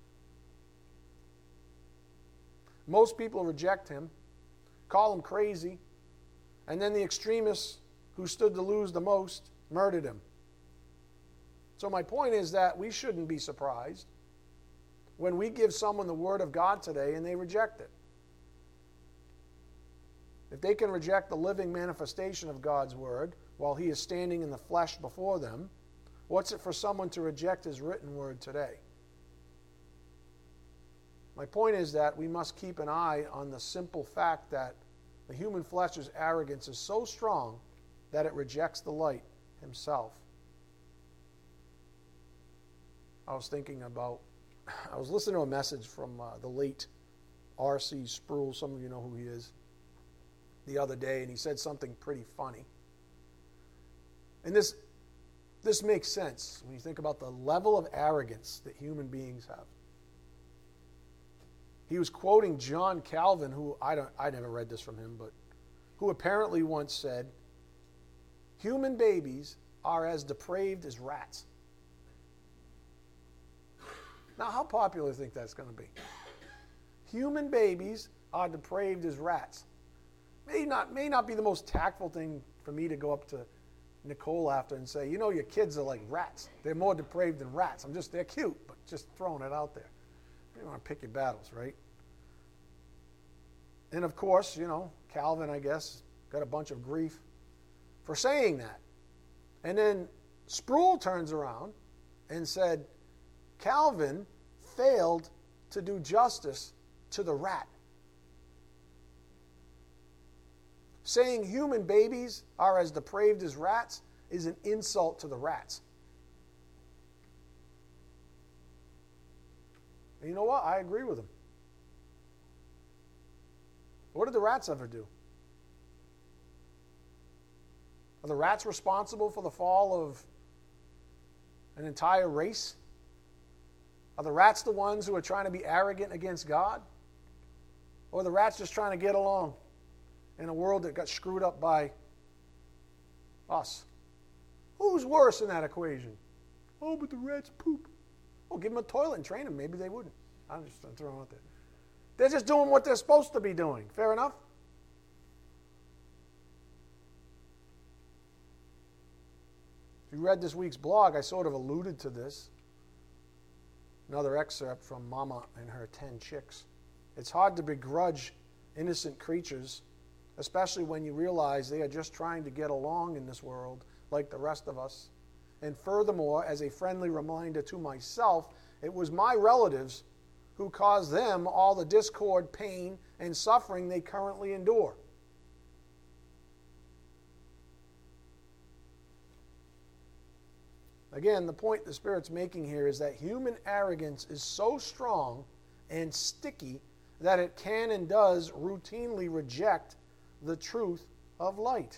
Most people reject him, call him crazy, and then the extremists who stood to lose the most murdered him. So my point is that we shouldn't be surprised when we give someone the Word of God today and they reject it. If they can reject the living manifestation of God's Word while He is standing in the flesh before them, what's it for someone to reject His written Word today? My point is that we must keep an eye on the simple fact that the human flesh's arrogance is so strong that it rejects the light himself. I was thinking about, I was listening to a message from uh, the late R C Sproul, some of you know who he is, the other day, and he said something pretty funny. And this, this makes sense when you think about the level of arrogance that human beings have. He was quoting John Calvin, who I don't I never read this from him, but who apparently once said, "Human babies are as depraved as rats." Now, how popular do you think that's going to be? Human babies are depraved as rats. May not may not be the most tactful thing for me to go up to Nicole after and say, you know, your kids are like rats. They're more depraved than rats. I'm just, they're cute, but just throwing it out there. You want to pick your battles, right? And of course, you know, Calvin, I guess, got a bunch of grief for saying that. And then Sproul turns around and said, Calvin failed to do justice to the rat. Saying human babies are as depraved as rats is an insult to the rats. And you know what? I agree with him. What did the rats ever do? Are the rats responsible for the fall of an entire race? Are the rats the ones who are trying to be arrogant against God? Or are the rats just trying to get along in a world that got screwed up by us? Who's worse in that equation? Oh, but the rats poop. Well, give them a toilet and train them. Maybe they wouldn't. I'm just throwing it out there. They're just doing what they're supposed to be doing. Fair enough? If you read this week's blog, I sort of alluded to this. Another excerpt from Mama and Her Ten Chicks. It's hard to begrudge innocent creatures, especially when you realize they are just trying to get along in this world like the rest of us. And furthermore, as a friendly reminder to myself, it was my relatives who caused them all the discord, pain, and suffering they currently endure. Again, the point the Spirit's making here is that human arrogance is so strong and sticky that it can and does routinely reject the truth of light.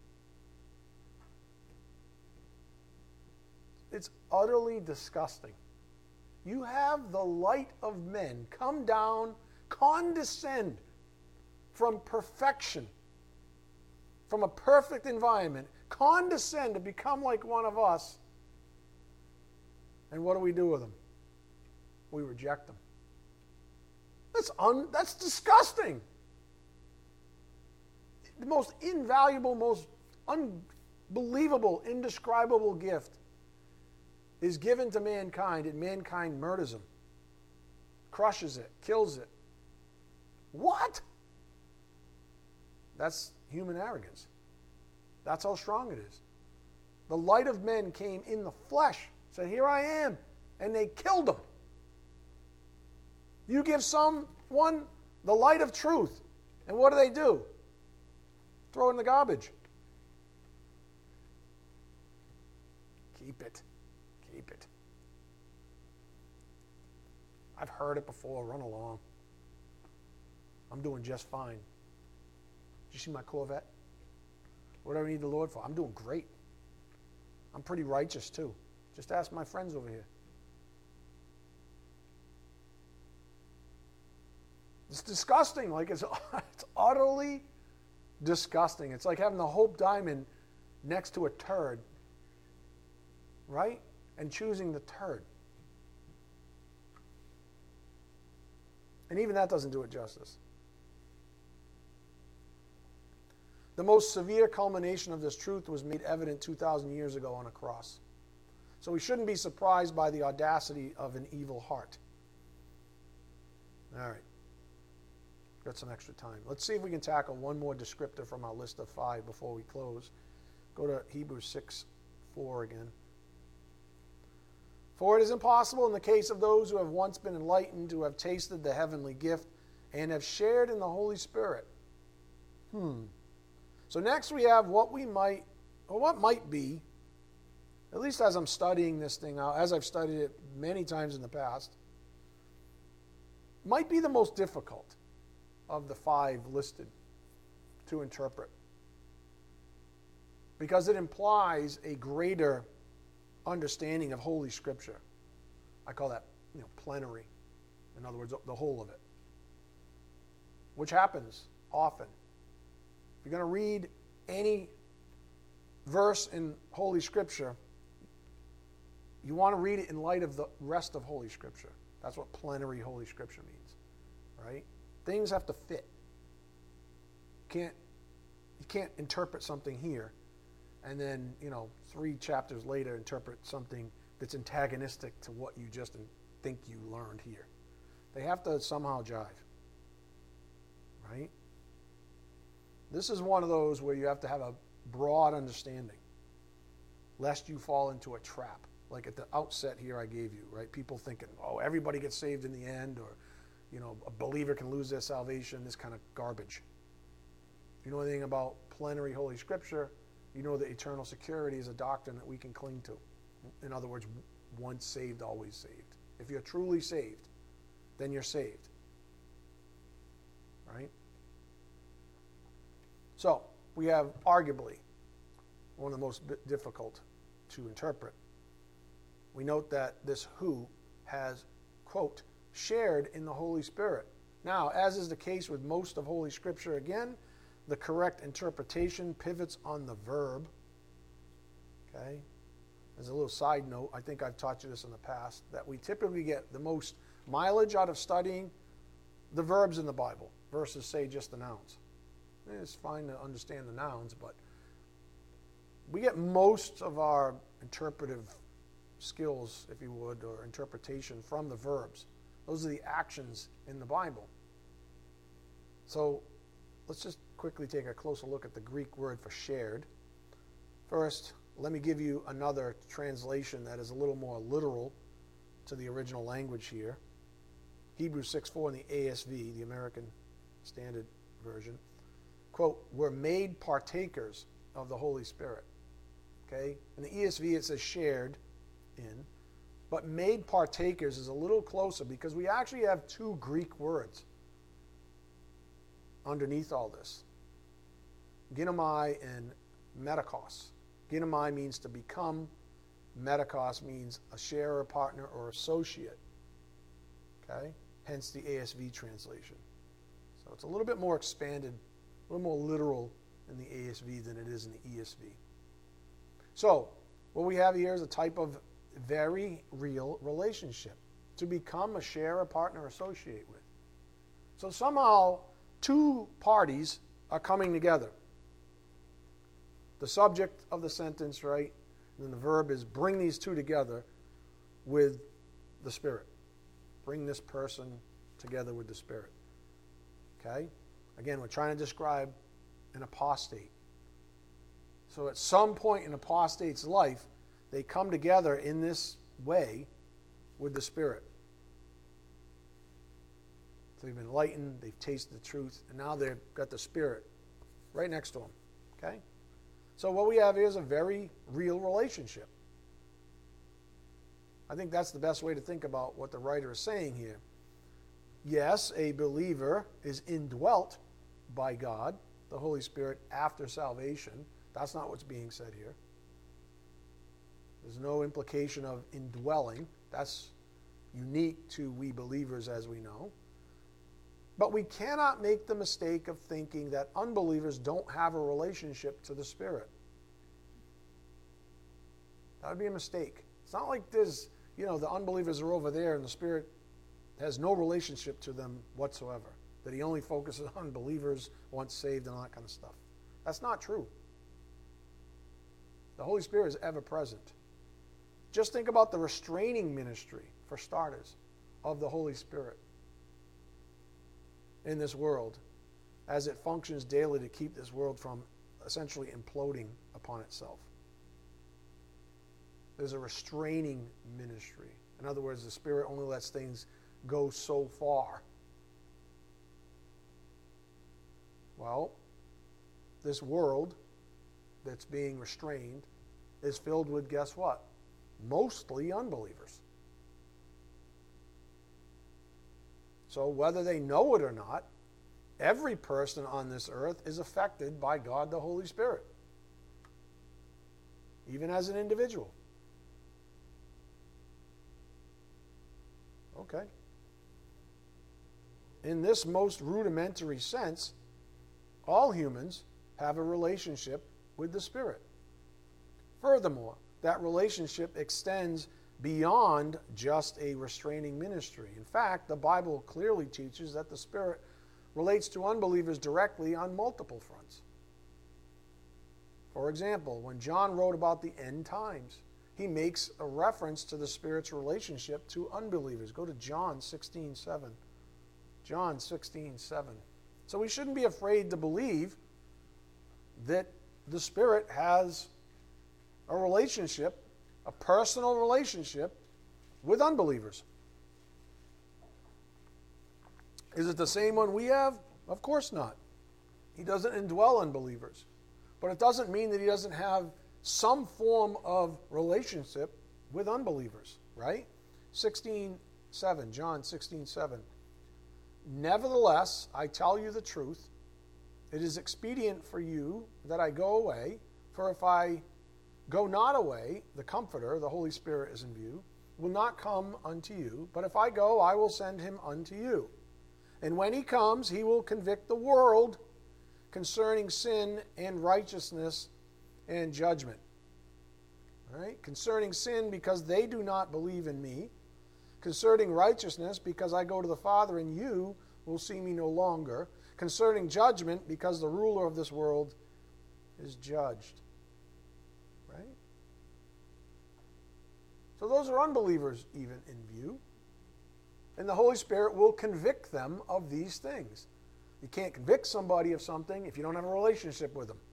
It's utterly disgusting. You have the light of men come down, condescend from perfection, from a perfect environment, condescend to become like one of us. And what do we do with them? We reject them. That's, un, that's disgusting. The most invaluable, most unbelievable, indescribable gift is given to mankind, and mankind murders him, crushes it, kills it. What? That's human arrogance. That's how strong it is. The light of men came in the flesh, said, here I am, and they killed him. You give someone the light of truth, and what do they do? Throw it in the garbage. Keep it. Keep it. I've heard it before. Run along. I'm doing just fine. Did you see my Corvette? What do I need the Lord for? I'm doing great. I'm pretty righteous too. Just ask my friends over here. It's disgusting. Like it's, it's utterly disgusting. It's like having the Hope Diamond next to a turd, right? And choosing the turd. And even that doesn't do it justice. The most severe culmination of this truth was made evident two thousand years ago on a cross. So we shouldn't be surprised by the audacity of an evil heart. All right. Got some extra time. Let's see if we can tackle one more descriptor from our list of five before we close. Go to Hebrews six four again. For it is impossible in the case of those who have once been enlightened, who have tasted the heavenly gift, and have shared in the Holy Spirit. Hmm. So next we have what we might, or what might be, at least as I'm studying this thing out, as I've studied it many times in the past, might be the most difficult of the five listed to interpret. Because it implies a greater understanding of Holy Scripture. I call that, you know, plenary. In other words, the whole of it. Which happens often. If you're going to read any verse in Holy Scripture, you want to read it in light of the rest of Holy Scripture. That's what plenary Holy Scripture means, right? Things have to fit. You can't, you can't interpret something here and then, you know, three chapters later interpret something that's antagonistic to what you just think you learned here. They have to somehow jive, right? This is one of those where you have to have a broad understanding, lest you fall into a trap. Like at the outset here I gave you, right? People thinking, oh, everybody gets saved in the end, or, you know, a believer can lose their salvation, this kind of garbage. If you know anything about plenary Holy Scripture, you know that eternal security is a doctrine that we can cling to. In other words, once saved, always saved. If you're truly saved, then you're saved. Right? So, we have arguably one of the most difficult to interpret. We note that this who has, quote, shared in the Holy Spirit. Now, as is the case with most of Holy Scripture, again, the correct interpretation pivots on the verb. Okay? As a little side note, I think I've taught you this in the past, that we typically get the most mileage out of studying the verbs in the Bible versus, say, just the nouns. It's fine to understand the nouns, but we get most of our interpretive skills, if you would, or interpretation from the verbs. Those are the actions in the Bible. So let's just quickly take a closer look at the Greek word for shared. First, let me give you another translation that is a little more literal to the original language here. Hebrews six four in the A S V, the American Standard Version. Quote, we're made partakers of the Holy Spirit. Okay? In the E S V it says shared in, but made partakers is a little closer because we actually have two Greek words underneath all this. Ginomai and metakos. Ginomai means to become. Metakos means a sharer, partner, or associate. Okay? Hence the A S V translation. So it's a little bit more expanded, a little more literal in the A S V than it is in the E S V. So what we have here is a type of very real relationship. To become a sharer, partner, or associate with. So somehow two parties are coming together. The subject of the sentence, right? And then the verb is bring these two together with the Spirit. Bring this person together with the Spirit. Okay? Again, we're trying to describe an apostate. So at some point in an apostate's life, they come together in this way with the Spirit. So they've been enlightened, they've tasted the truth, and now they've got the Spirit right next to them. Okay? So what we have here is a very real relationship. I think that's the best way to think about what the writer is saying here. Yes, a believer is indwelt by God, the Holy Spirit, after salvation. That's not what's being said here. There's no implication of indwelling. That's unique to we believers, as we know. But we cannot make the mistake of thinking that unbelievers don't have a relationship to the Spirit. That would be a mistake. It's not like there's, you know, the unbelievers are over there and the Spirit has no relationship to them whatsoever. That he only focuses on believers once saved and all that kind of stuff. That's not true. The Holy Spirit is ever present. Just think about the restraining ministry, for starters, of the Holy Spirit in this world as it functions daily to keep this world from essentially imploding upon itself. There's a restraining ministry. In other words, the Spirit only lets things go so far. Well, this world that's being restrained is filled with, guess what? Mostly unbelievers. So whether they know it or not, every person on this earth is affected by God the Holy Spirit, even as an individual. Okay. In this most rudimentary sense, all humans have a relationship with the Spirit. Furthermore, that relationship extends beyond just a restraining ministry. In fact, the Bible clearly teaches that the Spirit relates to unbelievers directly on multiple fronts. For example, when John wrote about the end times, he makes a reference to the Spirit's relationship to unbelievers. Go to John sixteen seven. John sixteen seven. So we shouldn't be afraid to believe that the Spirit has a relationship, a personal relationship with unbelievers. Is it the same one we have? Of course not. He doesn't indwell unbelievers. But it doesn't mean that he doesn't have some form of relationship with unbelievers, right? sixteen seven, John sixteen seven. Nevertheless, I tell you the truth, it is expedient for you that I go away, for if I go not away, the Comforter, the Holy Spirit is in view, will not come unto you, but if I go, I will send him unto you. And when he comes, he will convict the world concerning sin and righteousness and judgment. All right? Concerning sin, because they do not believe in me. Concerning righteousness, because I go to the Father, and you will see me no longer. Concerning judgment, because the ruler of this world is judged. Right? So those are unbelievers even in view. And the Holy Spirit will convict them of these things. You can't convict somebody of something if you don't have a relationship with them.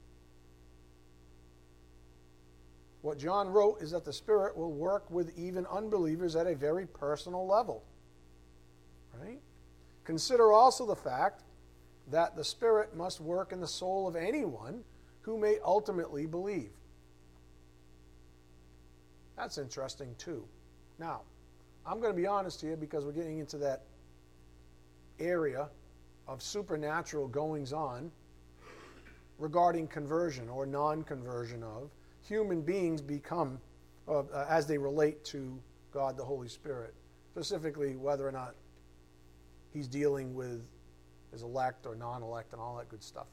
What John wrote is that the Spirit will work with even unbelievers at a very personal level. Right? Consider also the fact that the Spirit must work in the soul of anyone who may ultimately believe. That's interesting too. Now, I'm going to be honest here because we're getting into that area of supernatural goings-on regarding conversion or non-conversion of human beings become, uh, uh, as they relate to God the Holy Spirit. Specifically, whether or not he's dealing with his elect or non-elect and all that good stuff.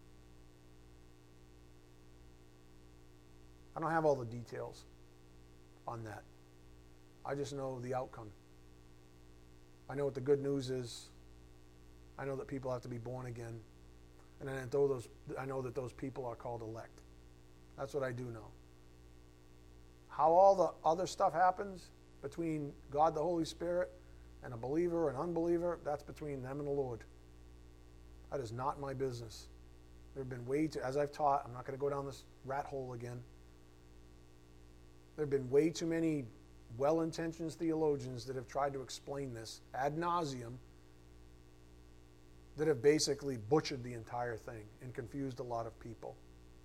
I don't have all the details on that. I just know the outcome. I know what the good news is. I know that people have to be born again. And I know those, I know that those people are called elect. That's what I do know. How all the other stuff happens between God the Holy Spirit and a believer or an unbeliever, that's between them and the Lord. That is not my business. There have been way too, as I've taught, I'm not going to go down this rat hole again. There have been way too many well-intentioned theologians that have tried to explain this ad nauseum, that have basically butchered the entire thing and confused a lot of people.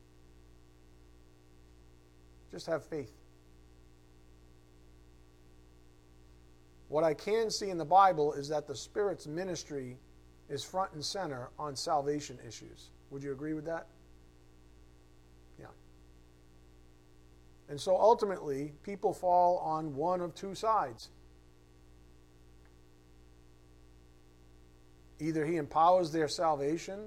Just have faith. What I can see in the Bible is that the Spirit's ministry is front and center on salvation issues. Would you agree with that? Yeah. And so ultimately, people fall on one of two sides. Either he empowers their salvation,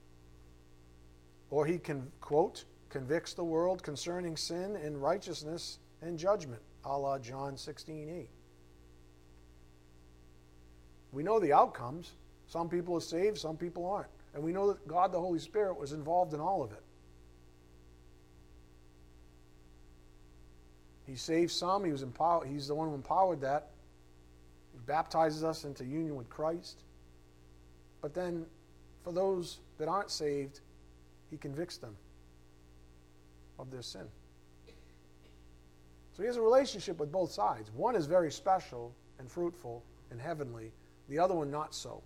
or he can, quote, convicts the world concerning sin and righteousness and judgment, a la John sixteen eight. We know the outcomes. Some people are saved, some people aren't. And we know that God the Holy Spirit was involved in all of it. He saved some. He was empowered. He's the one who empowered that. He baptizes us into union with Christ. But then, for those that aren't saved, he convicts them of their sin. So he has a relationship with both sides. One is very special and fruitful and heavenly. The other one not so.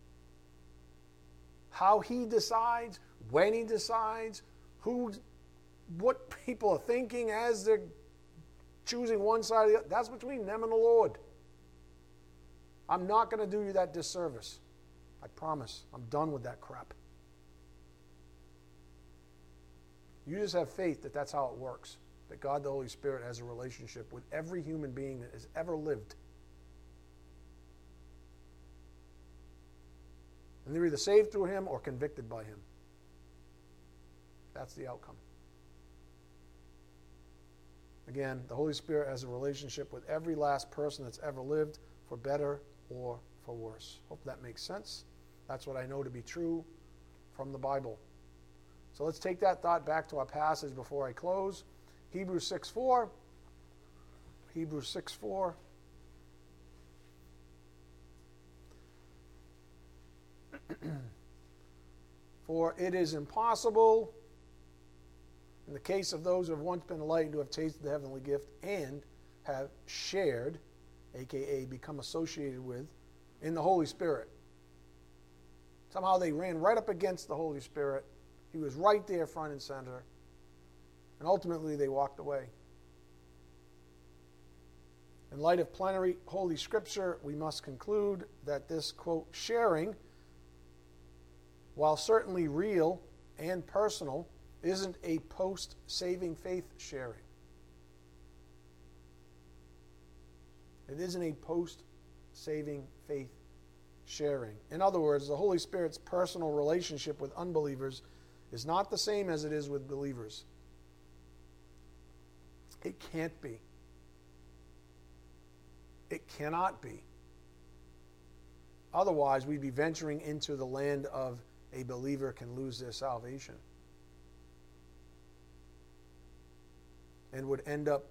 How he decides, when he decides, who, what people are thinking as they're choosing one side or the other, that's between them and the Lord. I'm not going to do you that disservice. I promise. I'm done with that crap. You just have faith that that's how it works. That God the Holy Spirit has a relationship with every human being that has ever lived. And they're either saved through him or convicted by him. That's the outcome. Again, the Holy Spirit has a relationship with every last person that's ever lived, for better or for worse. Hope that makes sense. That's what I know to be true from the Bible. So let's take that thought back to our passage before I close. Hebrews six four. Hebrews six four. For it is impossible, in the case of those who have once been enlightened, who have tasted the heavenly gift and have shared, aka become associated with, in the Holy Spirit. Somehow they ran right up against the Holy Spirit. He was right there front and center. And ultimately they walked away. In light of plenary Holy Scripture, we must conclude that this, quote, sharing, while certainly real and personal, isn't a post-saving faith sharing. It isn't a post-saving faith sharing. In other words, the Holy Spirit's personal relationship with unbelievers is not the same as it is with believers. It can't be. It cannot be. Otherwise, we'd be venturing into the land of a believer can lose their salvation. And would end up,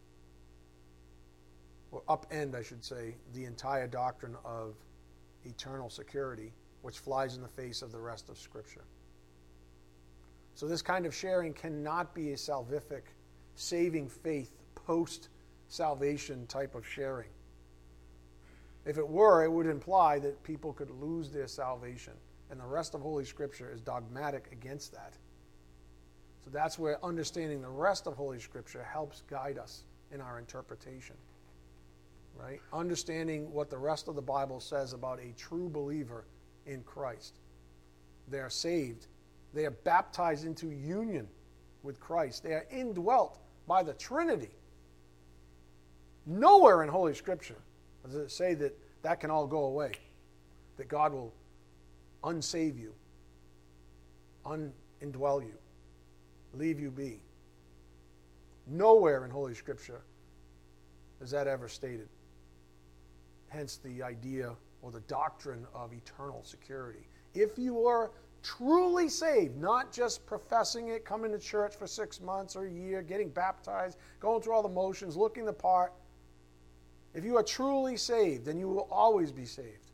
or upend, I should say, the entire doctrine of eternal security, which flies in the face of the rest of Scripture. So this kind of sharing cannot be a salvific, saving faith, post-salvation type of sharing. If it were, it would imply that people could lose their salvation. And the rest of Holy Scripture is dogmatic against that. So that's where understanding the rest of Holy Scripture helps guide us in our interpretation. Right? Understanding what the rest of the Bible says about a true believer in Christ. They are saved. They are baptized into union with Christ. They are indwelt by the Trinity. Nowhere in Holy Scripture does it say that that can all go away. That God will unsave you, unindwell you, leave you be. Nowhere in Holy Scripture is that ever stated. Hence the idea or the doctrine of eternal security. If you are truly saved, not just professing it, coming to church for six months or a year, getting baptized, going through all the motions, looking the part, if you are truly saved, then you will always be saved.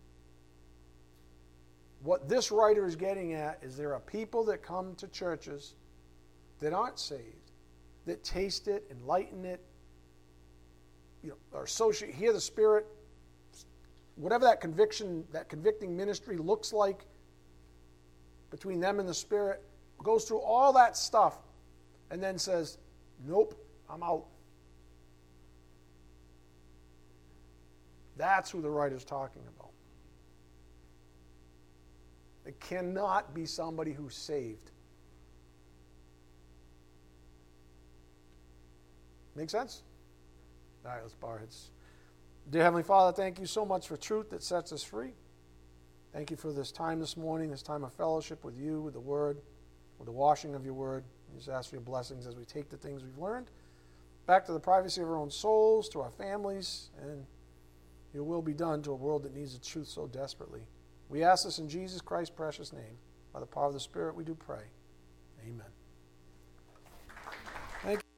What this writer is getting at is there are people that come to churches that aren't saved, that taste it, enlighten it, you know, or associate, hear the Spirit, whatever that conviction, that convicting ministry looks like between them and the Spirit, goes through all that stuff and then says, nope, I'm out. That's who the writer's talking about. It cannot be somebody who's saved. Make sense? All right, let's bow our heads. Dear Heavenly Father, thank you so much for truth that sets us free. Thank you for this time this morning, this time of fellowship with you, with the Word, with the washing of your Word. We just ask for your blessings as we take the things we've learned back to the privacy of our own souls, to our families, and your will be done to a world that needs the truth so desperately. We ask this in Jesus Christ's precious name. By the power of the Spirit we do pray. Amen. Thank you.